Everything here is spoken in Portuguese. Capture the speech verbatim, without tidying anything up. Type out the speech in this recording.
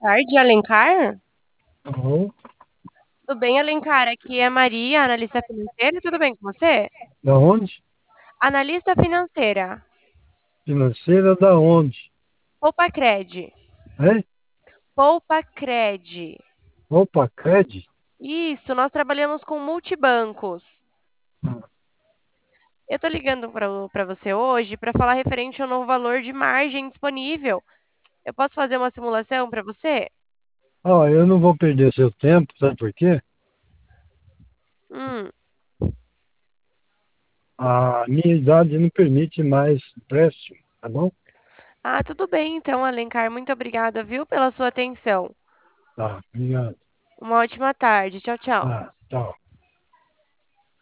tarde, Alencar. Alô? Tudo bem, Alencar? Aqui é a Maria, analista financeira. Tudo bem com você? Da onde? Analista financeira. Financeira da onde? Poupa Cred. É? Poupa Cred. Opa, Cred? Isso, nós trabalhamos com multibancos. Ah, Eu tô ligando para você hoje para falar referente ao novo valor de margem disponível. Eu posso fazer uma simulação para você? ó, eu não vou perder seu tempo, sabe por quê? Hum. A minha idade não permite mais empréstimo, tá bom? Ah, tudo bem então, Alencar. Muito obrigada, viu, pela sua atenção. Tá, obrigado. Uma ótima tarde. Tchau, tchau. Ah, tchau.